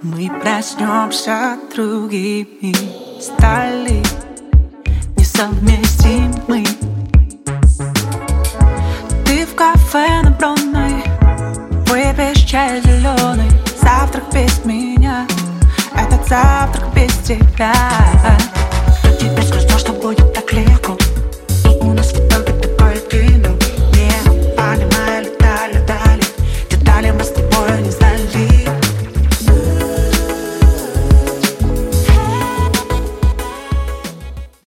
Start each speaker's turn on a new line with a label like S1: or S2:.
S1: Мы проснемся другими, стали несовместимы. Ты в кафе на Бронной выпьешь чай зеленый. Завтрак без меня — этот завтрак без тебя.